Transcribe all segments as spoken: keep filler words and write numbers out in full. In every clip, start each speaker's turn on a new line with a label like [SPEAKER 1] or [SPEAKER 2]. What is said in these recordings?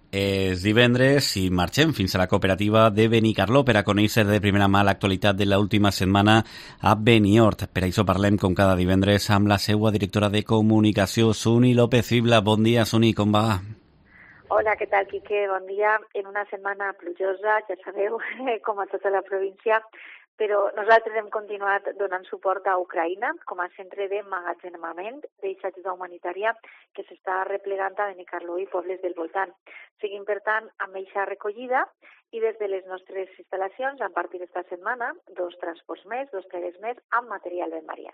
[SPEAKER 1] És divendres i marxem fins a la cooperativa de Benicarló per a conèixer de primera mà l'actualitat de l'última setmana a Beniort. Per això parlem, com cada divendres, amb la seua directora de comunicació, Suni López Fibla. Bon dia, Suni, com va?
[SPEAKER 2] Hola, què tal, Quique? Bon dia. En una setmana plujosa, ja sabeu, com a tota la província, però nosaltres hem continuat donant suport a Ucraïna com a centre d'emmagatzemament d'ajuda humanitària que s'està replegant a Benicarló i pobles del voltant. Seguim, per tant, amb eixa recollida i des de les nostres instal·lacions, a partir d'esta setmana, dos transports més, dos plegues més, amb material ben variat.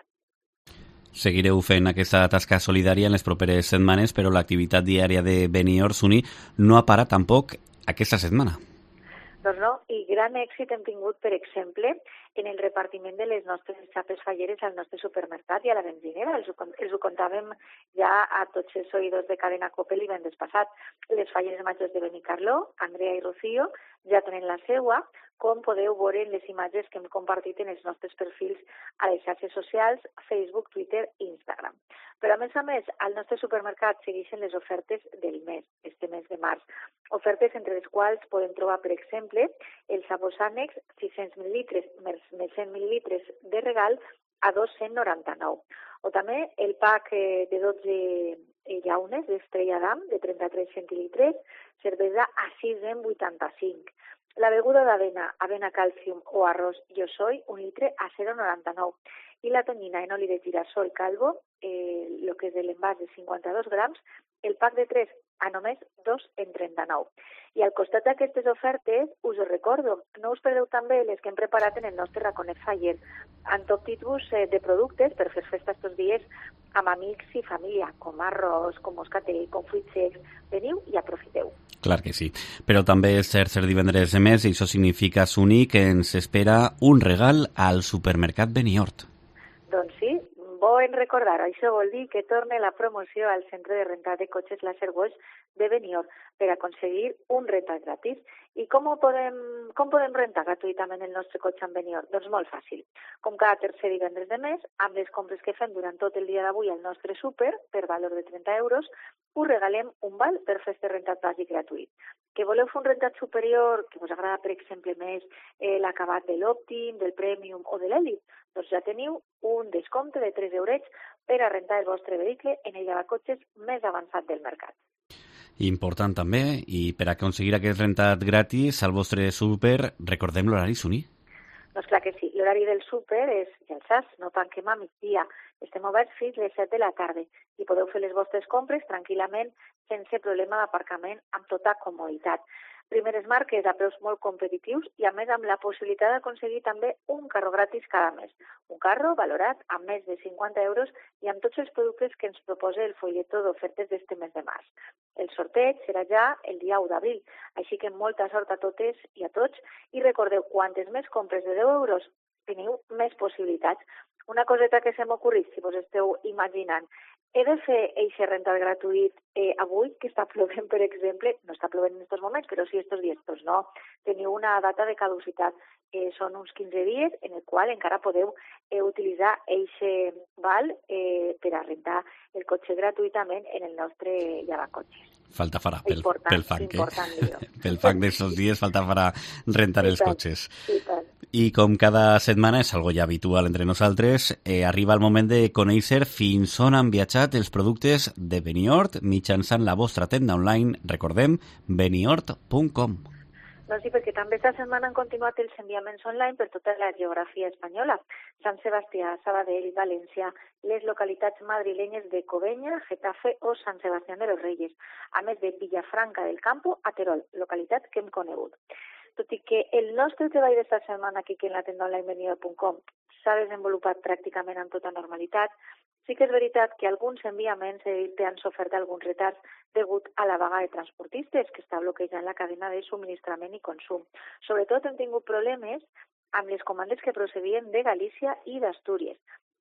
[SPEAKER 1] Seguireu fent aquesta tasca solidària en les properes setmanes, però l'activitat diària de Beniort, Suni, no ha parat tampoc aquesta setmana.
[SPEAKER 2] Doncs no, i gran èxit hem tingut, per exemple, en el repartiment de les nostres xapes falleres al nostre supermercat i a la benzinera. Els ho, els ho contàvem ja a tots els oïdors de Cadena Cope divendres passat. Les falleres majors de Benicarló, Andrea i Rocío, ja tenen la seua, com podeu veure en les imatges que hem compartit en els nostres perfils a les xarxes socials, Facebook, Twitter i Instagram. Però a més a més, al nostre supermercat segueixen les ofertes del mes, este mes de març. Ofertes entre les quals podem trobar, per exemple, el sabó Sànex, sis-cents mil·lilitres més cent mil·lilitres de regal a dos-cents noranta-nou. O també el pack de dotze llaunes d'Estrella d'Am de trenta-tres centilitres, cervesa a sis cents vuitanta-cinc. La beguda d'avena, avena calcium o arròs jo soy, un litre a zero coma noranta-nou. I la tonyina en oli de girassol calvo, eh, lo que és de l'envàs de cinquanta-dos grams, el pack de tres a només dos en trenta-nou. I al costat d'aquestes ofertes, us ho recordo, no us perdeu també les que hem preparat en el nostre raconet faller, amb tot tipus de productes per fer festa estos dies amb amics i família, com arròs, com moscatell, com fruits secs. Veniu i aprofiteu.
[SPEAKER 1] Clar que sí, però també és tercer divendres de mes i això significa, Suni, que ens espera un regal al supermercat Beniort.
[SPEAKER 2] Doncs sí, bo en recordar, això vol dir que torna la promoció al centre de rentat de cotxes Laser Wash de Beniort per aconseguir un rentat gratis. I com ho podem, com podem rentar gratuïtament el nostre cotxe en Beniort? Doncs molt fàcil. Com cada tercer divendres de mes, amb les compres que fem durant tot el dia d'avui al nostre súper, per valor de trenta euros, us regalem un val per fer este rentat bàsic gratuït. Que voleu fer un rentat superior, que us agrada, per exemple, més eh, l'acabat de l'Òptim, del Premium o de l'Elite, doncs ja teniu un descompte de tres eurets per a rentar el vostre vehicle en el llavacotxes més avançat del mercat.
[SPEAKER 1] Important també, i per aconseguir aquest rentat gratis al vostre súper, recordem l'horari, Suni?
[SPEAKER 2] Doncs clar que sí, l'horari del súper és, ja el saps, no tanquem a migdia. Estem oberts fins les set de la tarda i podeu fer les vostres compres tranquil·lament sense problema d'aparcament amb tota comoditat. Primeres marques a preus molt competitius i a més amb la possibilitat d'aconseguir també un carro gratis cada mes. Un carro valorat amb més de cinquanta euros i amb tots els productes que ens proposa el folleto d'ofertes d'este mes de març. El sorteig serà ja el dia u d'abril, així que molta sort a totes i a tots i recordeu, quantes més compres de deu euros teniu més possibilitats. Una coseta que se m'ha ocorrit, si vos esteu imaginant, he de fer eixe rentat gratuït eh, avui, que està plovent, per exemple, no està plovent en aquests moments, però sí estos dies, doncs no, teniu una data de caducitat. Eh, són uns quinze dies en el qual encara podeu eh, utilitzar eixe val eh, per a rentar el cotxe gratuïtament en el nostre llavacotxes.
[SPEAKER 1] Falta farà pel, pel fang,
[SPEAKER 2] eh?
[SPEAKER 1] Pel fang d'aquests dies falta farà rentar
[SPEAKER 2] I
[SPEAKER 1] els
[SPEAKER 2] tant,
[SPEAKER 1] cotxes.
[SPEAKER 2] I tant.
[SPEAKER 1] I com cada setmana, és algo ja habitual entre nosaltres, eh, arriba el moment de conèixer fins on han viatjat els productes de Beniort mitjançant la vostra tenda online, recordem, beniort punt com.
[SPEAKER 2] Doncs sí, perquè també esta setmana han continuat els enviaments online per tota la geografia espanyola. Sant Sebastià, Sabadell, València, les localitats madrilenyes de Covenya, Getafe o Sant Sebastián de los Reyes, a més de Villafranca del Campo, a Terol, localitat que hem conegut. Tot i que el nostre treball d'esta setmana aquí en la tenda online beniort punt com s'ha desenvolupat pràcticament amb tota normalitat, sí que és veritat que alguns enviaments han sofert alguns retards degut a la vaga de transportistes que està bloquejant la cadena de subministrament i consum. Sobretot hem tingut problemes amb les comandes que procedien de Galícia i d'Astúries.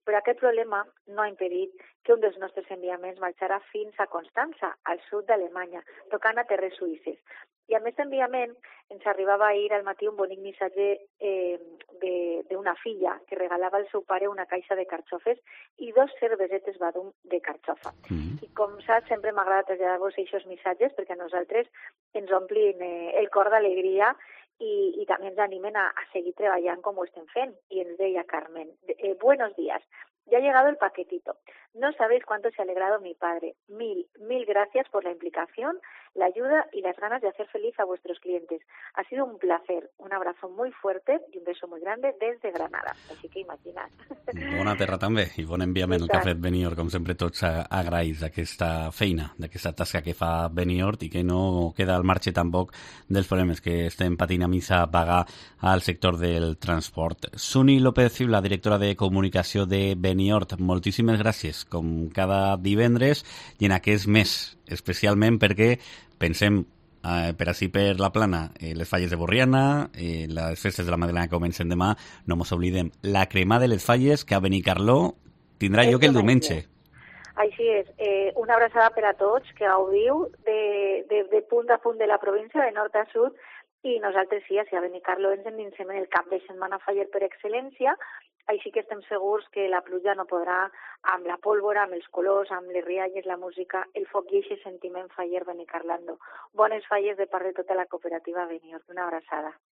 [SPEAKER 2] però aquest problema no ha impedit que un dels nostres enviaments marxara fins a Constança, al sud d'Alemanya, tocant a terres suïsses. I a més d'enviament ens arribava ahir al matí un bonic missatge eh, d'una filla que regalava al seu pare una caixa de carxofes i dos cervesetes Badum de carxofa. Mm. I com saps, sempre m'agrada traslladar-vos aquests missatges perquè a nosaltres ens omplin eh, el cor d'alegria i, i també ens animen a, a seguir treballant com ho estem fent. I ens deia Carmen, eh, buenos días. Ya ha llegado el paquetito. No sabéis cuánto se ha alegrado mi padre. Mil, mil gracias por la implicación, la ayuda y las ganas de hacer feliz a vuestros clientes. Ha sido un placer. Un abrazo muy fuerte y un beso muy grande desde Granada. Així que imagina't.
[SPEAKER 1] Bona terra també i bon enviament el que ha fet Benihort. Com sempre tots agraïts aquesta feina, d'aquesta tasca que fa Benihort i que no queda al marge tampoc dels problemes que estem patint a missa a pagar al sector del transport. Suni López Fibla, directora de comunicació de Benihort, moltíssimes gràcies com cada divendres i en aquest mes, especialment perquè pensem eh, per així per la plana eh, les falles de Borriana, eh, les festes de la Madeleine que comencen demà, no mos oblidem la crema de les falles que a Benicarló tindrà lloc el diumenge.
[SPEAKER 2] Així és, eh, una abraçada per a tots que gaudiu de, de, de punt a punt de la província, de nord a sud, i nosaltres sí, a Benicarló ens endinsem en el cap de setmana faller per excel·lència, així que estem segurs que la pluja no podrà, amb la pólvora, amb els colors, amb les rialles, la música, el foc i aquest sentiment faller Benicarlando. Bones falles de part de tota la cooperativa Benihort. Una abraçada.